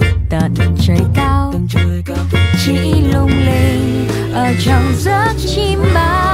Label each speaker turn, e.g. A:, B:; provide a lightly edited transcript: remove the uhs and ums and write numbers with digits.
A: tận trời cao chỉ lung linh ở trong giấc chim bao.